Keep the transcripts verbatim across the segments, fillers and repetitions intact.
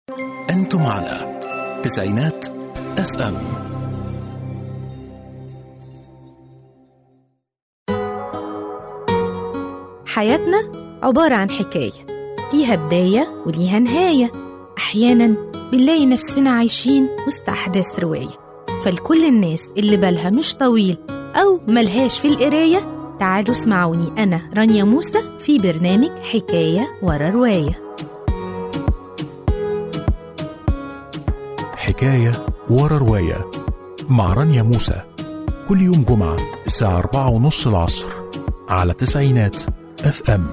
أنتم على تسعينات اف ام. حياتنا عبارة عن حكاية ليها بداية وليها نهاية. أحيانا بنلاقي نفسنا عايشين وسط أحداث رواية، فلكل الناس اللي بالها مش طويل أو ملهاش في القراية، تعالوا اسمعوني أنا رانيا موسى في برنامج حكاية ورا رواية. حكاية ورا رواية مع رانيا موسى، كل يوم جمعة الساعة أربعة ونص العصر على تسعينات اف ام.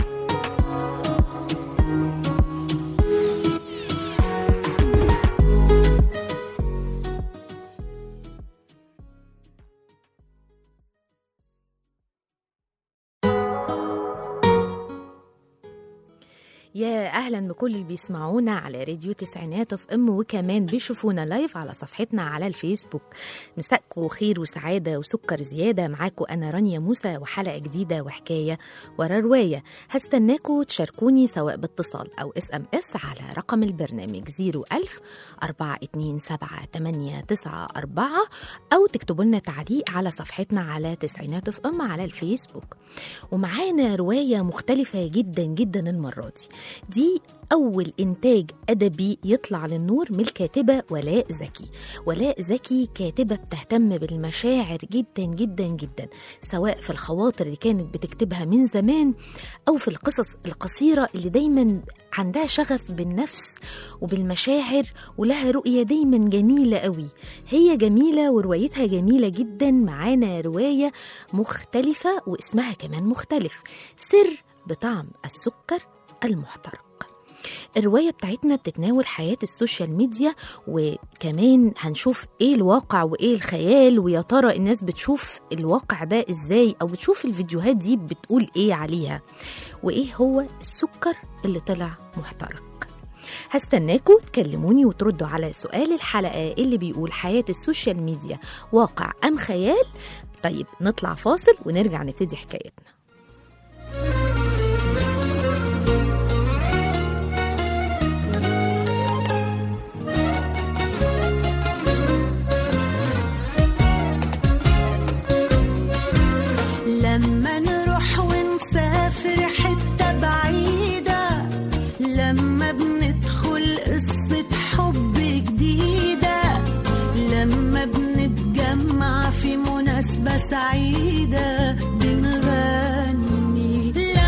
يا أهلا بكل اللي بيسمعونا على راديو تسعينات اف ام، وكمان بيشوفونا لايف على صفحتنا على الفيسبوك. مساءكم خير وسعادة وسكر زيادة، معاكم أنا رانيا موسى وحلقة جديدة وحكاية ورا رواية. هستناكم تشاركوني سواء باتصال أو اس ام اس على رقم البرنامج زيرو ألف أربعة اتنين سبعة تمانية تسعة أربعة، أو تكتبوا لنا تعليق على صفحتنا على تسعينات اف ام على الفيسبوك. ومعانا رواية مختلفة جدا جدا المرة دي دي أول إنتاج أدبي يطلع للنور من الكاتبة ولاء زكي. ولاء زكي كاتبة بتهتم بالمشاعر جدا جدا جدا، سواء في الخواطر اللي كانت بتكتبها من زمان أو في القصص القصيرة اللي دايما عندها شغف بالنفس وبالمشاعر، ولها رؤية دايما جميلة قوي. هي جميلة وروايتها جميلة جدا. معانا رواية مختلفة واسمها كمان مختلف، سر بطعم السكر المحترق. الرواية بتاعتنا بتتناول حياة السوشيال ميديا، وكمان هنشوف ايه الواقع وايه الخيال، ويا ترى الناس بتشوف الواقع ده ازاي او بتشوف الفيديوهات دي بتقول ايه عليها، وايه هو السكر اللي طلع محترق. هستناكوا تكلموني وتردوا على سؤال الحلقة اللي بيقول حياة السوشيال ميديا واقع أم خيال. طيب نطلع فاصل ونرجع نبتدي حكايتنا. لما نروح ونسافر حتة بعيدة، لما بندخل قصة حب جديدة، لما بنتجمع في مناسبة سعيدة بنغني،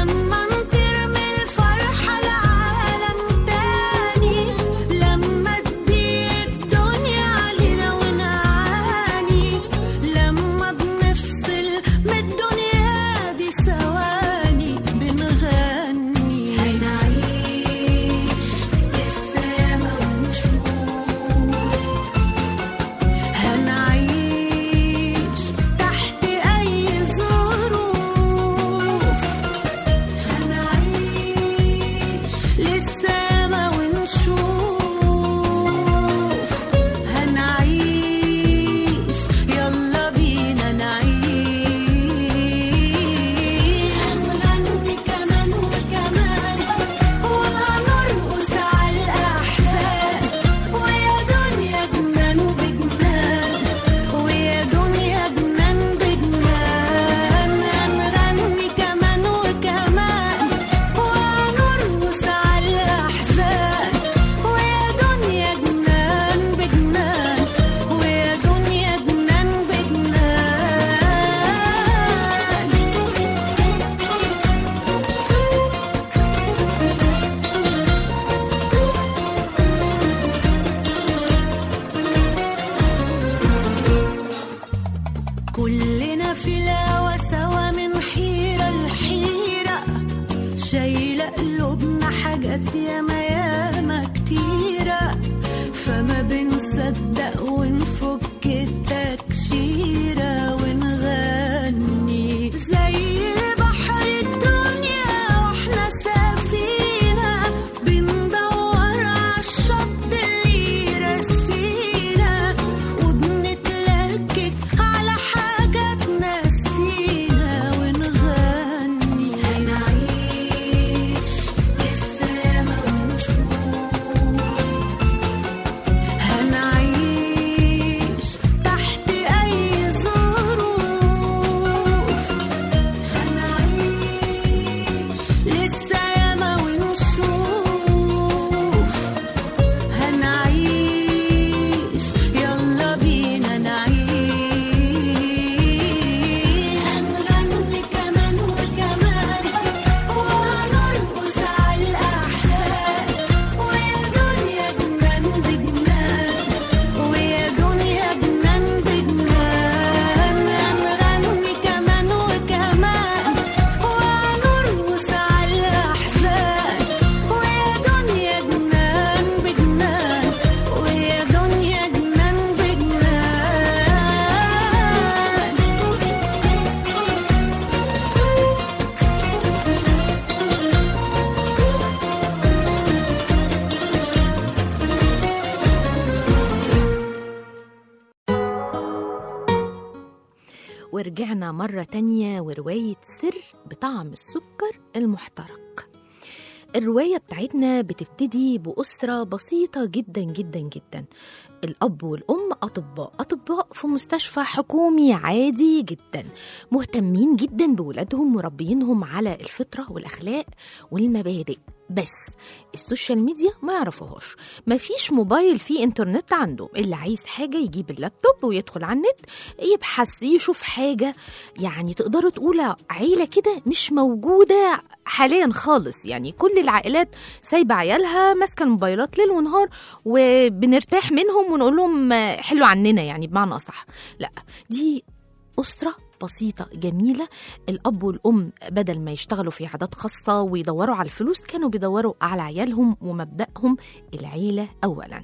ورجعنا مرة تانية ورواية سر بطعم السكر المحترق. الرواية بتاعتنا بتبتدي بأسرة بسيطة جدا جدا جدا. الأب والأم أطباء أطباء في مستشفى حكومي عادي جدا، مهتمين جدا بولادهم مربينهم على الفطرة والأخلاق والمبادئ. بس السوشيال ميديا ما يعرفوهاش، ما فيش موبايل فيه انترنت عنده، اللي عايز حاجة يجيب اللابتوب ويدخل على النت يبحث يشوف حاجة. يعني تقدروا تقولوا عيلة كده مش موجودة حاليا خالص. يعني كل العائلات سايبة عيالها ماسكة الموبايلات ليل ونهار وبنرتاح منهم ونقول لهم حلو عننا، يعني بمعنى أصح. لا، دي أسرة بسيطة جميلة. الأب والأم بدل ما يشتغلوا في عادات خاصة ويدوروا على الفلوس كانوا بيدوروا على عيالهم، ومبدأهم العيلة أولاً.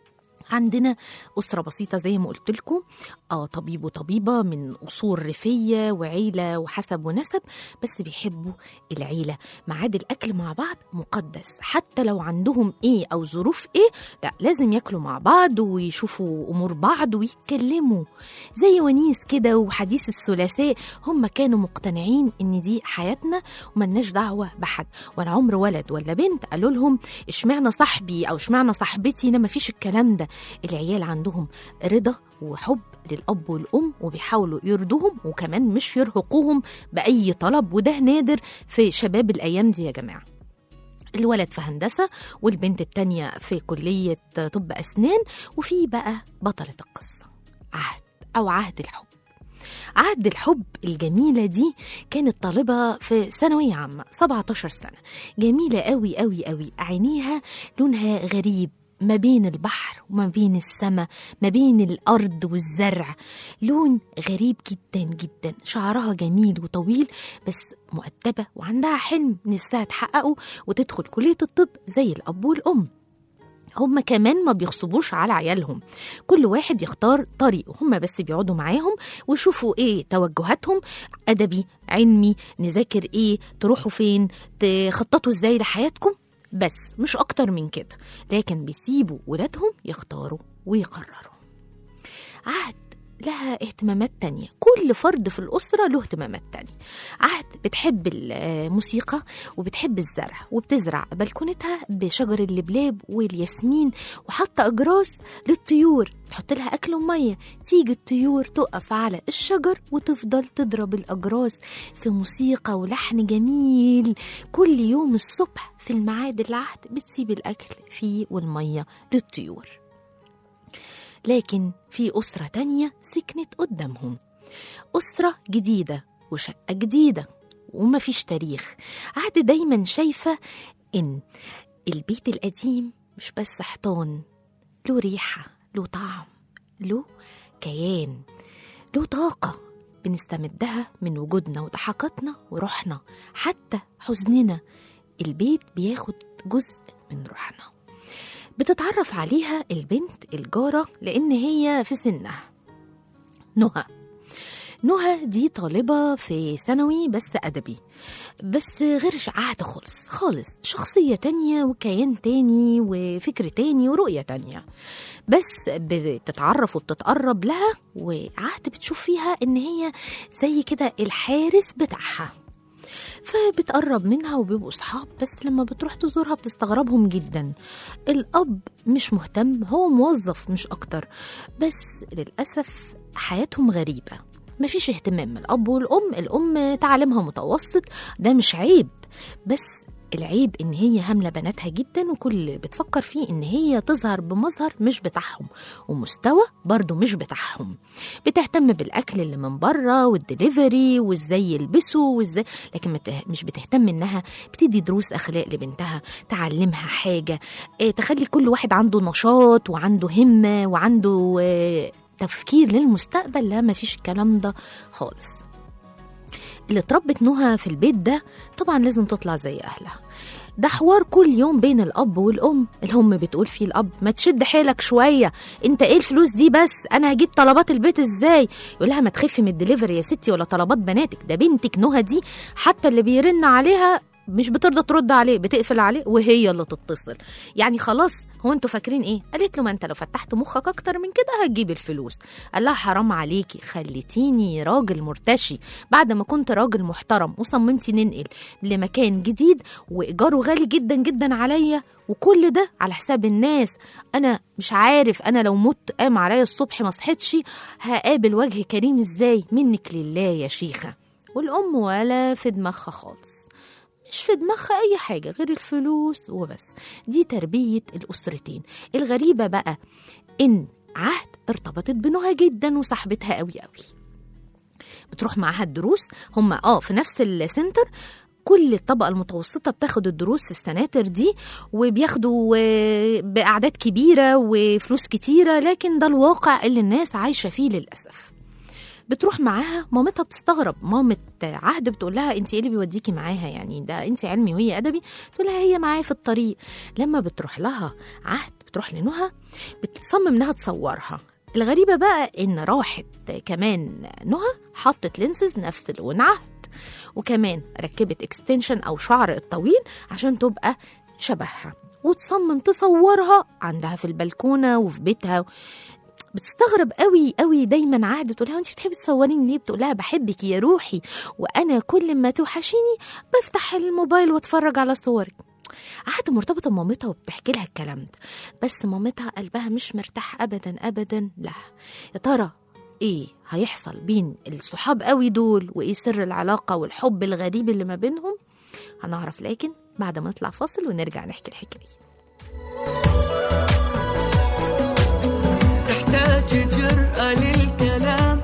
عندنا أسرة بسيطة زي ما قلت لكم، آه طبيب وطبيبة من أصول ريفية وعيلة وحسب ونسب، بس بيحبوا العيلة. ميعاد الأكل مع بعض مقدس، حتى لو عندهم إيه أو ظروف إيه، لا لازم يأكلوا مع بعض ويشوفوا أمور بعض ويتكلموا زي ونيس كده وحديث الثلاثاء. هم كانوا مقتنعين إن دي حياتنا وملناش دعوة بحد، ولا عمر ولد ولا بنت قالوا لهم اشمعنى صاحبي أو اشمعنى صاحبتي. لا، مفيش الكلام ده. العيال عندهم رضا وحب للأب والأم وبيحاولوا يرضوهم وكمان مش يرهقوهم بأي طلب، وده نادر في شباب الأيام دي يا جماعة. الولد في هندسة والبنت التانية في كلية طب أسنان. وفي بقى بطلة القصة عهد أو عهد الحب. عهد الحب الجميلة دي كانت طالبة في ثانوية عامة، سبعتاشر سنة، جميلة قوي قوي قوي، عينيها لونها غريب، ما بين البحر وما بين السماء، ما بين الأرض والزرع، لون غريب جدا جدا. شعرها جميل وطويل بس مؤدبة وعندها حلم نفسها تحققه وتدخل كلية الطب زي الأب والأم. هم كمان ما بيغصبوش على عيالهم، كل واحد يختار طريقه، هم بس بيقعدوا معاهم ويشوفوا ايه توجهاتهم، أدبي، علمي، نذاكر ايه، تروحوا فين، تخططوا ازاي لحياتكم، بس مش أكتر من كده. لكن بيسيبوا ولادهم يختاروا ويقرروا. عهد لها اهتمامات تانية، كل فرد في الأسرة له اهتمامات تانية. عهد بتحب الموسيقى وبتحب الزرع، وبتزرع بلكونتها بشجر اللبلاب والياسمين، وحاطة أجراس للطيور تحط لها أكل ومية. تيجي الطيور تقف على الشجر وتفضل تضرب الأجراس في موسيقى ولحن جميل. كل يوم الصبح في الميعاد العهد بتسيب الأكل فيه والمية للطيور. لكن في أسرة تانية سكنت قدامهم، أسرة جديدة وشقة جديدة وما فيش تاريخ. عهد دايما شايفة إن البيت القديم مش بس حيطان، له ريحة، له طعم، له كيان، له طاقة بنستمدها من وجودنا وضحكاتنا وروحنا، حتى حزننا. البيت بياخد جزء من روحنا. بتتعرف عليها البنت الجارة لأن هي في سنها. نهى نهى دي طالبة في ثانوي بس أدبي، بس غير عهد خالص خالص، شخصية تانية وكيان تاني وفكر تاني ورؤية تانية. بس بتتعرف وبتتقرب لها، وعهد بتشوف فيها إن هي زي كده الحارس بتاعها، فبتقرب منها وبيبقوا صحاب. بس لما بتروح تزورها بتستغربهم جدا. الأب مش مهتم، هو موظف مش أكتر، بس للأسف حياتهم غريبة، مفيش اهتمام من الأب والأم. الأم تعليمها متوسط، ده مش عيب، بس العيب إن هي هاملة بناتها جدا، وكل اللي بتفكر فيه إن هي تظهر بمظهر مش بتاعهم ومستوى برضو مش بتاعهم. بتهتم بالأكل اللي من بره والدليفري وإزاي يلبسوا وإزاي، لكن مش بتهتم إنها بتدي دروس أخلاق لبنتها، تعلمها حاجة، تخلي كل واحد عنده نشاط وعنده همة وعنده تفكير للمستقبل. لا، مفيش الكلام ده خالص. اللي اتربت نهى في البيت ده طبعا لازم تطلع زي أهلها. ده حوار كل يوم بين الأب والأم. الأم بتقول فيه الأب ما تشد حيلك شوية، انت ايه الفلوس دي بس، انا هجيب طلبات البيت ازاي؟ يقول لها ما تخفي من الدليفري يا ستي ولا طلبات بناتك، ده بنتك نهى دي حتى اللي بيرن عليها مش بترضى ترد عليه، بتقفل عليه وهي اللي تتصل. يعني خلاص، هو انتوا فاكرين ايه؟ قالت له ما انت لو فتحت مخك اكتر من كده هتجيب الفلوس. قال لها حرام عليكي، خليتيني راجل مرتشي بعد ما كنت راجل محترم، وصممتي ننقل لمكان جديد وايجاره غالي جدا جدا عليا، وكل ده على حساب الناس. انا مش عارف انا لو مت قام عليا الصبح ما صحتش هقابل وجه كريم ازاي؟ منك لله يا شيخه. والام ولا في دماغها خالص، مش في دماغها أي حاجة غير الفلوس وبس. دي تربية الأسرتين. الغريبة بقى إن عهد ارتبطت بنهى جدا وصاحبتها قوي قوي، بتروح معاها الدروس. هم آه في نفس السنتر، كل الطبقة المتوسطة بتاخد الدروس في السناتر دي، وبياخدوا بأعداد كبيرة وفلوس كتيرة، لكن ده الواقع اللي الناس عايشة فيه للأسف. بتروح معاها، مامتها بتستغرب. مامة عهد بتقول لها انت ايه اللي بيوديكي معاها؟ يعني ده انت علمي وهي ادبي. تقول لها هي معايا في الطريق. لما بتروح لها عهد، بتروح لنهى، بتصمم انها تصورها. الغريبة بقى ان راحت كمان نهى حطت لينسز نفس لون عهد، وكمان ركبت اكستنشن او شعر الطويل عشان تبقى شبهها، وتصمم تصورها عندها في البلكونة وفي بيتها. بتستغرب قوي قوي. دايما عهد تقول لها انت بتحبي تصوريني ليه؟ بتقول لها بحبك يا روحي، وانا كل ما توحشيني بفتح الموبايل واتفرج على صورك. عهد مرتبطه بمامتها وبتحكي لها الكلام ده، بس مامتها قلبها مش مرتاح ابدا ابدا لها. يا ترى ايه هيحصل بين الصحاب قوي دول، وايه سر العلاقه والحب الغريب اللي ما بينهم؟ هنعرف لكن بعد ما نطلع فاصل ونرجع نحكي الحكايه. تحتاج جرأة للكلام،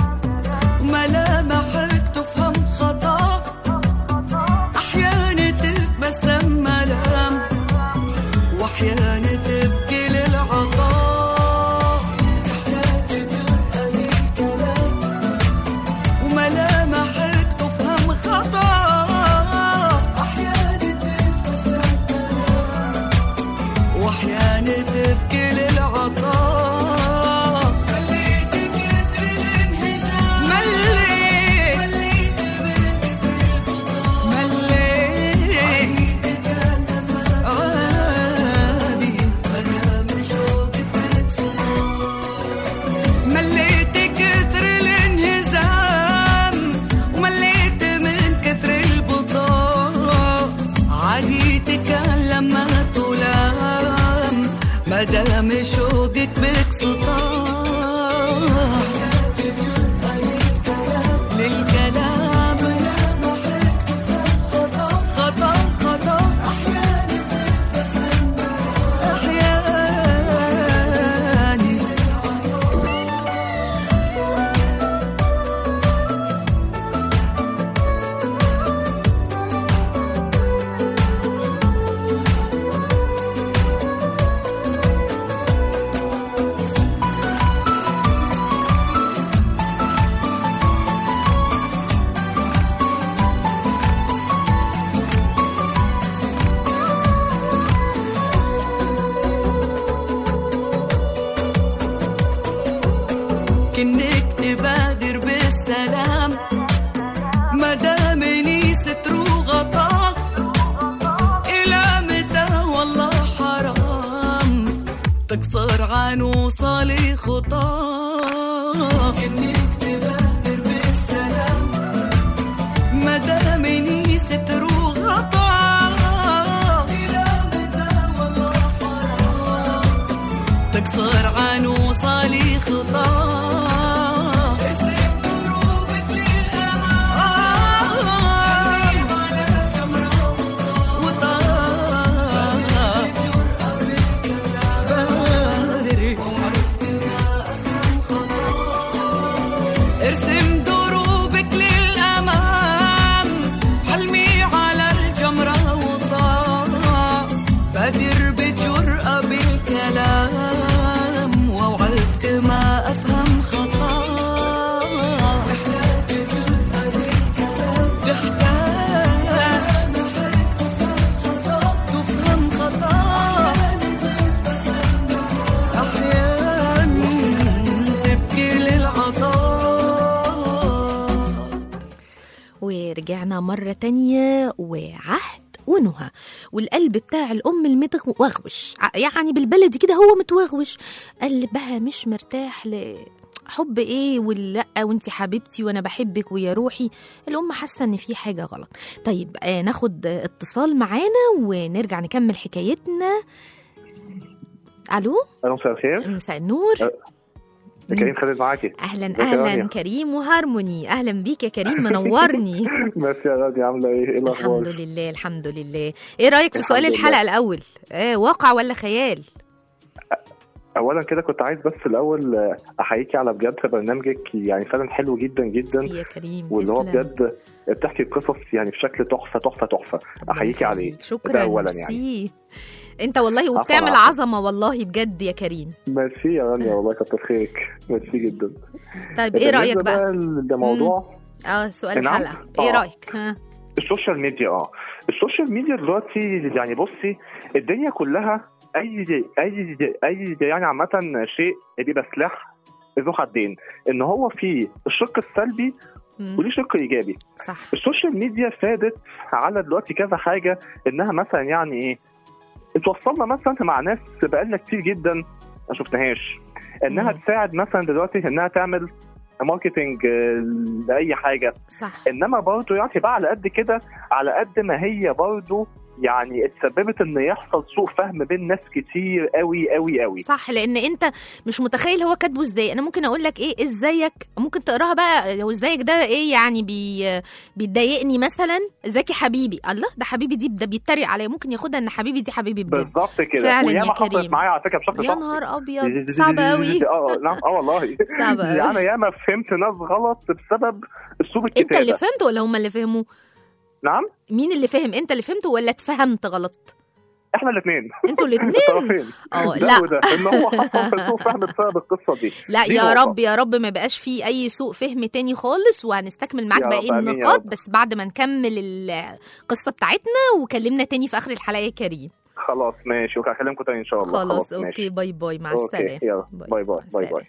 ملامحك تفهم خطأ، أحيانا تتبسم ملام، وأحيانا تبكي للعطاء. تحتاج جرأة للكلام، وملامحك تفهم خطأ، أحيانا تتبسم ملام، وأحيانا تبكي للعطاء. مدام شوقك بك سطاح، للكلام خطأ خطأ خطأ، أحياني تتبسم أحياني. كنك تبادر بالسلام، مدام نيست روغطا، إلى متى والله حرام تكسر عن وصالي خطا. كنك تبادر بالسلام، مدام نيست روغطا، إلى متى والله حرام تكسر عن وصالي خطا. ورجعنا مرة تانية وعهد ونهى، والقلب بتاع الأم المتوغوش، يعني بالبلدي كده هو متوغوش، قلبها مش مرتاح لحب ايه ولا وانتي حبيبتي وانا بحبك ويا روحي. الأم حاسة ان في حاجة غلط. طيب آه ناخد اتصال معانا ونرجع نكمل حكايتنا. الو، مساء الخير. مساء النور. كريم خالد معاكي. اهلا اهلا كريم وهارموني، اهلا بيك يا كريم، منورني. بس يا غادي عامله ايه؟ ايه الاخبار؟ الحمد لله الحمد لله. ايه رايك في سؤال الحلقه الاول؟ ايه واقع ولا خيال؟ اولا كده كنت عايز بس الاول احييكي على بجد برنامجك، يعني فعلا حلو جدا جدا يا كريم، واللي هو بجد بتحكي قصص يعني بشكل تحفه تحفه تحفه. احييكي عليه. شكرا اولا يعني انت والله، وبتعمل عظمه والله بجد يا كريم. ميرسي يا رانيا، والله كتر خيرك، ميرسي جدا. طيب ايه رايك بقى؟ ده موضوع اه سؤال الحلقه. ايه رايك؟ ها السوشيال ميديا. اه السوشيال ميديا دلوقتي يعني بصي الدنيا كلها اي اي اي يعني عامه شيء بيبقى سلاح ذو حدين، ان هو في الشق السلبي وليه شق ايجابي. صح. السوشيال ميديا فادت على دلوقتي كذا حاجه، انها مثلا يعني ايه اتوصلنا مثلا مع ناس بقالنا كتير جدا ما شفناهاش، انها مم. تساعد مثلا دلوقتي انها تعمل ماركتينج لاي حاجه. صح. انما برضه يعني بقى على قد كده، على قد ما هي برضه يعني اتسببت ان يحصل سوء فهم بين ناس كتير قوي قوي قوي. صح، لان انت مش متخيل هو كاتبه ازاي. انا ممكن اقول لك ايه ازيك، ممكن تقراها بقى هو ازيك ده ايه يعني بي بيضايقني مثلا، ازيك يا حبيبي، الله ده حبيبي دي ده بيتريق عليا، ممكن ياخدها ان حبيبي دي حبيبي بجد. بالظبط كده. فعلا وياما يا كريم حصلت معايا على فكره بشكل يا نهار ابيض، صعب قوي. اه نعم اه والله صعب قوي. انا ياما فهمت ناس غلط بسبب اسلوب الكتابه. انت اللي فهمت ولا هم اللي فهموا؟ نعم، مين اللي فهم؟ انت اللي فهمت ولا اتفهمت غلط؟ احنا الاثنين. انتوا الاثنين. اه لا ده ان هو حصل سوء فهم بسبب القصه دي. لا يا رب يا رب ما يبقاش فيه اي سوء فهم تاني خالص، وهنستكمل معاك باقي النقاط بس بعد ما نكمل القصه بتاعتنا وكلمنا تاني في اخر الحلقه يا كريم. خلاص ماشي، وهكلمكم تاني ان شاء الله. خلاص, خلاص اوكي ماشي. باي باي، مع السلامه. يلا باي باي باي باي.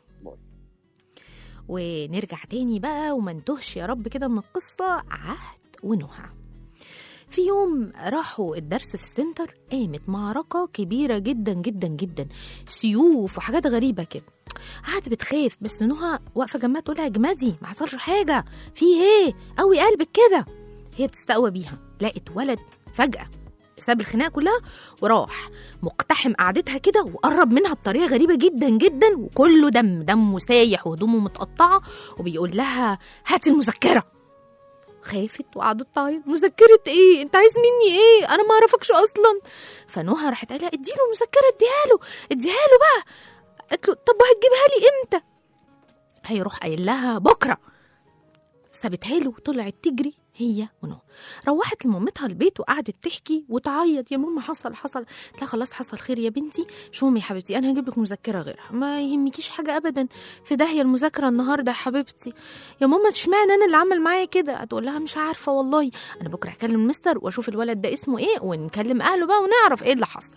ونرجع تاني بقى وما نتوهش يا رب كده من القصه. عهد ونهى في يوم راحوا الدرس في السنتر، قامت معركة كبيرة جدا جدا جدا، سيوف وحاجات غريبة كده. قعدت بتخاف، بس نهى واقفة جنبها تقولها يا جمادي ما حصلش حاجة، في ايه قوي قلبك كده. هي بتستقوى بيها، لقت ولد فجأة ساب الخناقة كلها وراح مقتحم قعدتها كده وقرب منها بطريقة غريبة جدا جدا، وكله دم دمه سايح وهدومه متقطعة، وبيقول لها هاتي المذكرة. خافت وقعدت تعيط، مذكرة ايه؟ انت عايز مني ايه؟ انا ما اعرفكش اصلا. فنهى راحت قالها اديله مذكرة، اديها له اديها له بقى. قالت له طب وهتجيبها لي امتى؟ هيروح قايل لها بكره. سابتها له وطلعت تجري هي ونهى. روحت لمامتها البيت وقعدت تحكي وتعيط، يا ماما حصل حصل. قالت لها خلاص حصل خير يا بنتي، شو ماما يا حبيبتي انا هجيب لك مذكره غيرها، ما يهمكيش حاجه ابدا، في داهيه المذاكره النهارده يا حبيبتي. يا ماما اشمعنى انا اللي عمل معايا كده؟ هتقول لها مش عارفه والله، انا بكره هكلم المستر واشوف الولد ده اسمه ايه ونكلم اهله بقى ونعرف ايه اللي حصل.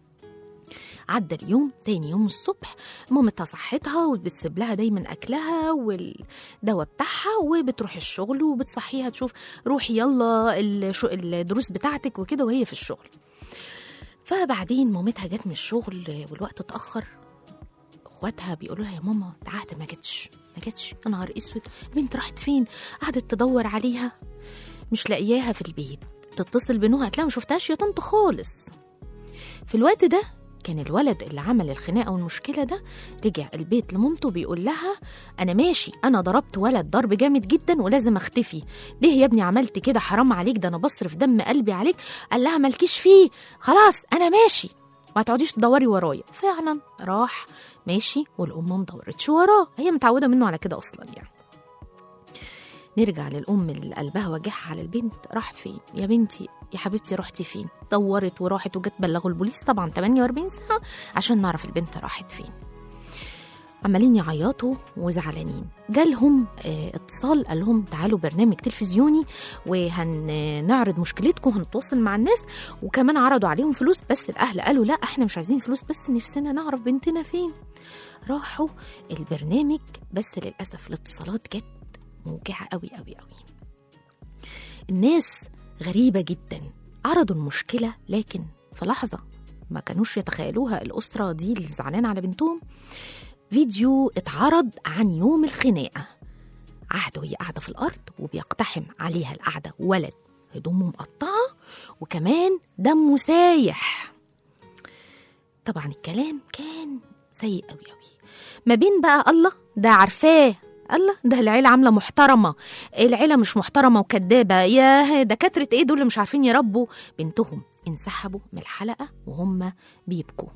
عدى اليوم، تاني يوم الصبح مامتها صحتها وبتسيب لها دايما أكلها والدواء بتاعها، وبتروح الشغل وبتصحيها تشوف روحي يلا الدروس بتاعتك وكده وهي في الشغل. فبعدين مامتها جت من الشغل والوقت اتأخر، اخواتها بيقولوا لها يا ماما تعالت ما جتش ما جتش يا نهار اسود، البنت راحت فين؟ قعدت تدور عليها مش لاقياها في البيت، تتصل بنوها قالت لها ما شفتهاش يا طنط خالص. في الوقت ده كان الولد اللي عمل الخناقة والمشكلة ده رجع البيت لمامته بيقول لها أنا ماشي، أنا ضربت ولد ضرب جامد جدا ولازم أختفي، ليه يا ابني عملت كده؟ حرام عليك، ده أنا بصرف دم قلبي عليك. قال لها مالكيش فيه، خلاص أنا ماشي ما تقعديش تدوري ورايا. فعلا راح ماشي والأم ما دورتش وراه، هي متعودة منه على كده أصلا يعني. نرجع للأم اللي قلبها وجعها على البنت، راح فين يا بنتي يا حبيبتي؟ رحتي فين؟ دورت وراحت وجت بلغوا البوليس طبعا ثمانية وأربعين ساعة عشان نعرف البنت راحت فين. عمالين يعيطوا وزعلانين. جالهم اه اتصال قال لهم تعالوا برنامج تلفزيوني وهنعرض مشكلتكم وهنتواصل مع الناس، وكمان عرضوا عليهم فلوس، بس الأهل قالوا لا احنا مش عايزين فلوس، بس نفسنا نعرف بنتنا فين. راحوا البرنامج، بس للأسف الاتصالات جت موجعة قوي قوي قوي. الناس غريبة جدا، عرضوا المشكلة لكن في لحظة ما كانوش يتخيلوها الأسرة دي اللي زعلانة على بنتهم. فيديو اتعرض عن يوم الخناقة، عهد وهي قاعدة في الأرض وبيقتحم عليها القعدة ولد هدومه مقطعة وكمان دمه سايح. طبعا الكلام كان سيء قوي قوي، ما بين بقى الله ده عارفاه، الله ده العيلة عاملة محترمة، العيلة مش محترمة وكدابة، يا دكاترة ايه دول اللي مش عارفين يربوا بنتهم. انسحبوا من الحلقة وهم بيبكوا.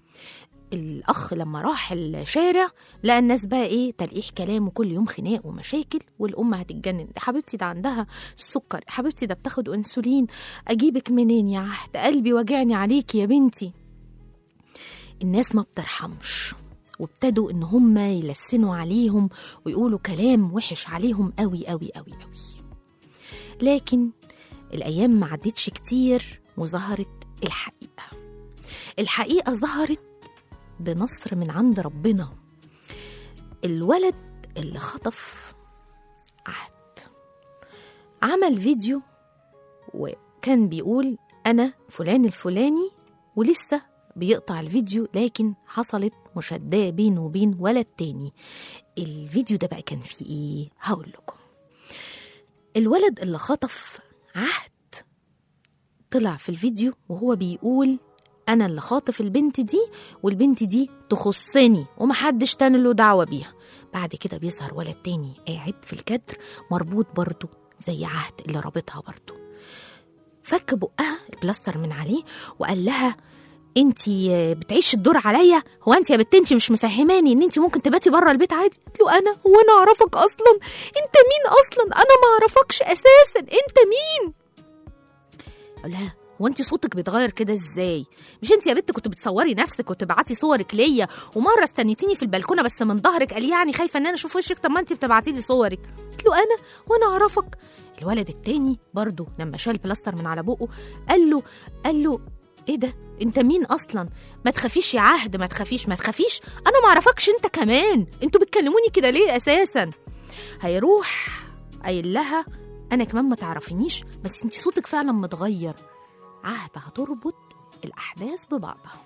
الأخ لما راح الشارع لقى الناس بقى ايه تلقيح كلام وكل يوم خناق ومشاكل، والأم هتتجنن، حبيبتي ده عندها السكر، حبيبتي ده بتاخد أنسولين، أجيبك منين يا عهد، قلبي وجعني عليك يا بنتي. الناس ما بترحمش، وابتدوا ان هم يلسنوا عليهم ويقولوا كلام وحش عليهم قوي قوي قوي قوي. لكن الأيام ما عدتش كتير وظهرت الحقيقة. الحقيقة ظهرت بنصر من عند ربنا. الولد اللي خطف عهد عمل فيديو وكان بيقول أنا فلان الفلاني، ولسه بيقطع الفيديو لكن حصلت مشادة بينه وبين ولد تاني. الفيديو ده بقى كان فيه ايه؟ هقول لكم. الولد اللي خطف عهد طلع في الفيديو وهو بيقول أنا اللي خاطف البنت دي، والبنت دي تخصني ومحدش تاني له دعوة بيها. بعد كده بيظهر ولد تاني قاعد في الكدر مربوط برضو زي عهد اللي رابطها برضو، فك بقها البلاستر من عليه وقال لها انتي بتعيش الدور عليا؟ هو انتي يا بنت انتي مش مفهماني ان انتي ممكن تباتي بره البيت عادي؟ قلت له انا هو انا اعرفك اصلا؟ انت مين اصلا؟ انا ما اعرفكش اساسا، انت مين؟ قال لها هو انتي صوتك بيتغير كده ازاي؟ مش انتي يا بنت كنت بتصوري نفسك وتبعتي صورك ليا، ومره استنيتيني في البلكونه بس من ظهرك، قال يعني خايفه ان انا اشوف وشك، طب ما انتي بتبعتي لي صورك. قلت له انا وانا اعرفك؟ الولد التاني برضو لما شال بلاستر من على بقه قال له قال له ايه ده؟ انت مين اصلا؟ ما تخافيش يا عهد، ما تخافيش ما تخافيش، انا ما اعرفكش انت كمان، انتوا بتكلموني كده ليه اساسا؟ هيروح قايل لها انا كمان ما تعرفينيش، بس انت صوتك فعلا متغير. عهد هتربط الاحداث ببعضها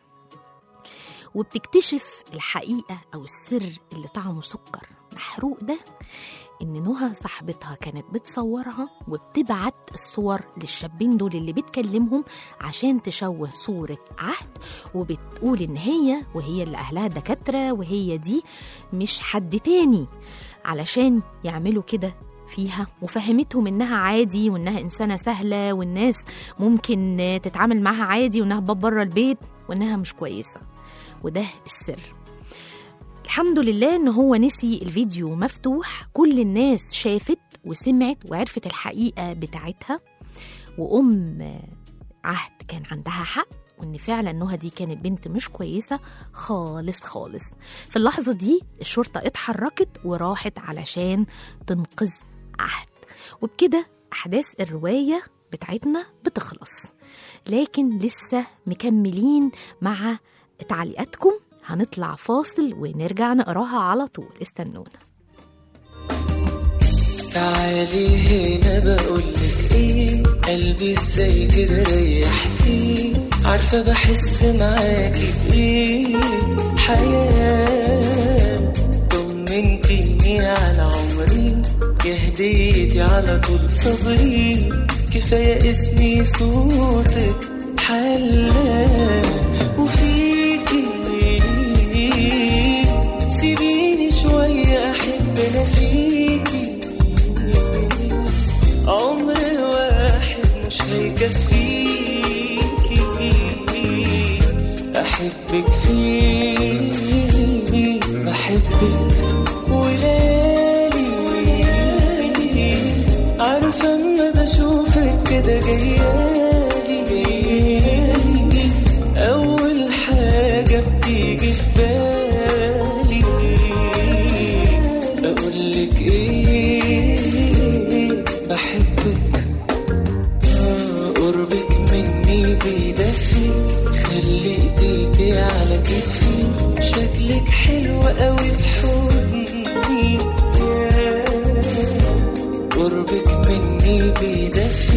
وبتكتشف الحقيقه او السر اللي طعمه سكر محروق ده، إن نهى صاحبتها كانت بتصورها وبتبعت الصور للشابين دول اللي بتكلمهم عشان تشوه صورة عهد، وبتقول إن هي وهي اللي أهلها دكاترة وهي دي مش حد تاني، علشان يعملوا كده فيها. وفهمتهم إنها عادي وإنها إنسانة سهلة والناس ممكن تتعامل معها عادي، وإنها باب بره البيت وإنها مش كويسة. وده السر. الحمد لله إن هو نسي الفيديو مفتوح، كل الناس شافت وسمعت وعرفت الحقيقة بتاعتها، وأم عهد كان عندها حق، وإن فعلا نهى دي كانت بنت مش كويسة خالص خالص. في اللحظة دي الشرطة اتحركت وراحت علشان تنقذ عهد، وبكده أحداث الرواية بتاعتنا بتخلص، لكن لسه مكملين مع تعليقاتكم. هنطلع فاصل ونرجع نقراها على طول، استنونا. تعالي هنا بقولك ايه، قلبي ازاي كده ريحتي، عارفة بحس معاكي بايه حياة، طمنتيني على عمري، يا هديتي على طول صبري، كفاية اسمي صوتك حلال، وفيكي سيبيني شوية أحب أنا فيكي، عمر واحد مش هيكفيكي، أحبك فيه بحبك ولالي، عارفة أما بشوفك كده جيالي جيالي، أول حاجة بتيجي في بالي أقولك إيه، بحبك، قربك مني بيدفي، خلي إيديكي على كتفي، شكلك حلو قوي في حضني، قربك مني بيدفي،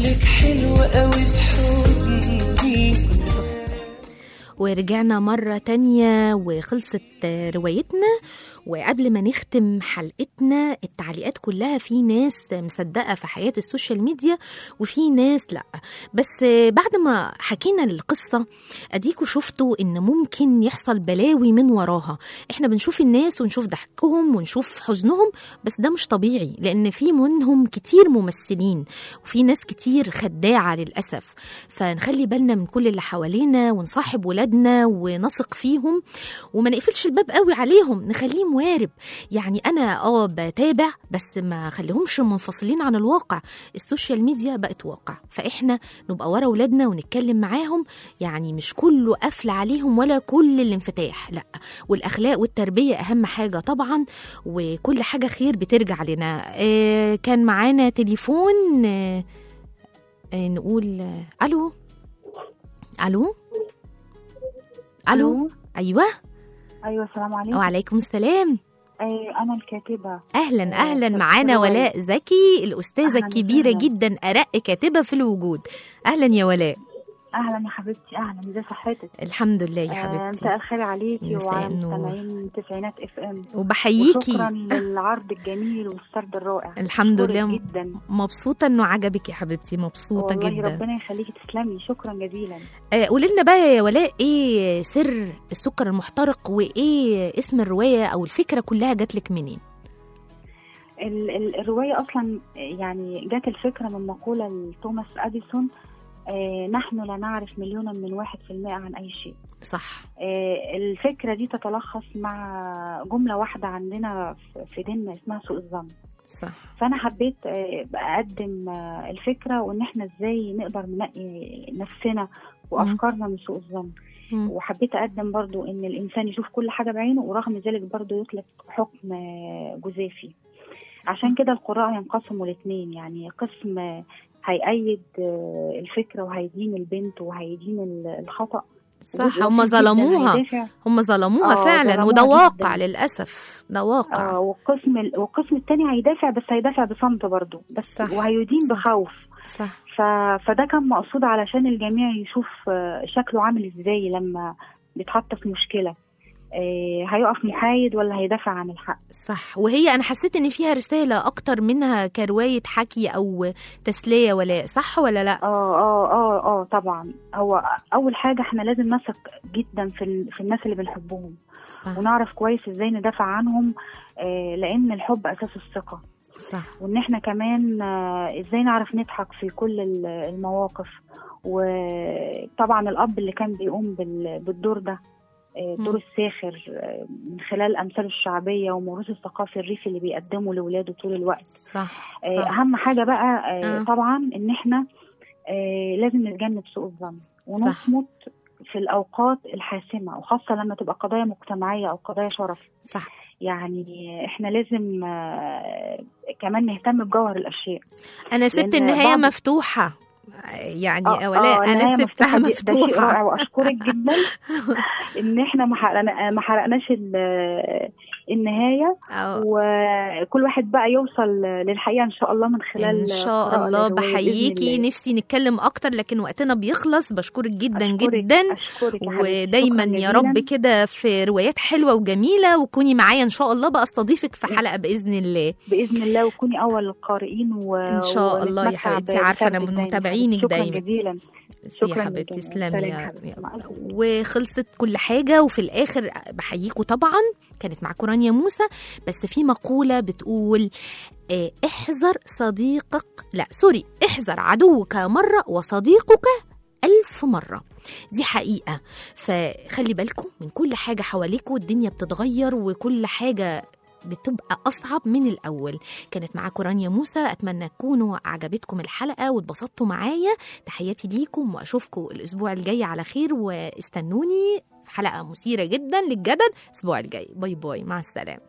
شكلك حلو قوي في حضني. ورجعنا مرة تانية وخلصت روايتنا. وقبل ما نختم حلقتنا، التعليقات كلها في ناس مصدقة في حياة السوشيال ميديا وفي ناس لأ. بس بعد ما حكينا القصة أديكوا شفتوا إن ممكن يحصل بلاوي من وراها. إحنا بنشوف الناس ونشوف ضحكهم ونشوف حزنهم، بس ده مش طبيعي، لأن في منهم كتير ممثلين وفي ناس كتير خداعة للأسف. فنخلي بالنا من كل اللي حوالينا ونصاحب ولادنا ونثق فيهم وما نقفلش الباب قوي عليهم، نخليهم موارب. يعني أنا آه بتابع بس ما خليهمش منفصلين عن الواقع. السوشيال ميديا بقت واقع، فإحنا نبقى ورا ولادنا ونتكلم معاهم. يعني مش كله قفل عليهم ولا كل الانفتاح، لا، والأخلاق والتربية أهم حاجة طبعا، وكل حاجة خير بترجع لنا. آه كان معانا تليفون. آه آه نقول آه ألو ألو ألو أيوة ايوه السلام عليكم. وعليكم السلام. أي انا الكاتبه. اهلا اهلا، معانا ولاء زكي الاستاذه الكبيره جدا، ارق كاتبه في الوجود. اهلا يا ولاء. اهلا يا حبيبتي، اهلا، ازي صحتك؟ الحمد لله يا حبيبتي. آه، مساء الخير عليكي مساء وعلى النور. مستمعين تسعينات اف ام، وبحييكي. وشكرا للعرض الجميل والسرد الرائع. الحمد أشكرك لله جدا، مبسوطه انه عجبك يا حبيبتي، مبسوطه والله جدا. ربنا يخليكي، تسلمي، شكرا جزيلا. آه قولي لنا بقى يا ولاء، ايه سر السكر المحترق، وايه اسم الروايه او الفكره كلها جات لك منين؟ ال- ال- الروايه اصلا يعني جات الفكره من مقوله لتوماس اديسون: آه نحن لا نعرف مليونا من واحد في المائة عن أي شيء. صح. آه الفكرة دي تتلخص مع جملة واحدة عندنا في ديننا اسمها سوء الظن. صح. فأنا حبيت آه أقدم آه الفكرة، وإن إحنا إزاي نقدر ننقي نفسنا وأفكارنا من سوء الظن. مم. وحبيت أقدم برضو إن الإنسان يشوف كل حاجة بعينه، ورغم ذلك برضو يطلق حكم آه جزافي. عشان كده القراء ينقسموا الاثنين، يعني قسم آه هيأيد الفكرة وهيدين البنت وهيدين الخطأ. صح، هم ظلموها، هم ظلموها فعلا، وده واقع للأسف، ده واقع. اه والقسم والقسم الثاني هيدافع، بس هيدافع بصمت برضه، بس صح. وهيدين صح. بخوف. صح. ف... فده كان مقصود علشان الجميع يشوف شكله عامل ازاي لما بيتحط في مشكلة. هيقف محايد ولا هيدافع عن الحق. صح. وهي أنا حسيت إن فيها رسالة أكتر منها كرواية حكي أو تسلية، ولا صح ولا لا؟ اه اه اه اه طبعا. هو أول حاجة احنا لازم نثق جدا في ال... في الناس اللي بنحبهم. صح. ونعرف كويس ازاي ندافع عنهم، آه لأن الحب أساس الثقة. صح. وإن احنا كمان آه ازاي نعرف نضحك في كل المواقف. وطبعا الأب اللي كان بيقوم بال... بالدور ده، دور الساخر من خلال أمثاله الشعبية وموروث الثقافي الريفي اللي بيقدمه لولاده طول الوقت. صح. صح. أهم حاجة بقى آه. طبعا إن إحنا آه لازم نتجنب سوء الظن ونصمت في الأوقات الحاسمة، وخاصة لما تبقى قضايا مجتمعية أو قضايا شرف. صح. يعني إحنا لازم آه كمان نهتم بجوهر الأشياء. أنا سبت النهاية مفتوحة، يعني آه ولا آه انا سبتها مفتوحه. ده شيء رائع، واشكرك جدا ان احنا ما حرقنا ما حرقناش النهايه، أو. وكل واحد بقى يوصل للحقيقه ان شاء الله من خلال ان شاء الله. بحييكي، نفسي نتكلم اكتر لكن وقتنا بيخلص. بشكرك جدا أشكرك. جدا أشكرك ودايما يا رب كده في روايات حلوه وجميله، وكوني معايا ان شاء الله بقى استضيفك في حلقه باذن الله. باذن الله، وكوني اول القارئين و... ان شاء الله يا حبيبتي، عارفه انا من متابعينك دايما. شكرا جزيلا. شكرا يا حبيبتي، تسلمي يا وخلصت كل حاجه. وفي الاخر بحييكوا طبعا، كانت معاكم رانيا موسى. بس في مقوله بتقول اه احذر صديقك لا سوري احذر عدوك مره وصديقك ألف مرة. دي حقيقة، فخلي بالكم من كل حاجة حواليكم، الدنيا بتتغير وكل حاجة بتبقى أصعب من الأول. كانت معاكم رانيا موسى، أتمنى تكونوا عجبتكم الحلقة واتبسطتوا معايا. تحياتي ليكم، وأشوفكم الأسبوع الجاي على خير، واستنوني في حلقة مثيرة جدا للجدل الأسبوع الجاي. باي باي، مع السلامة.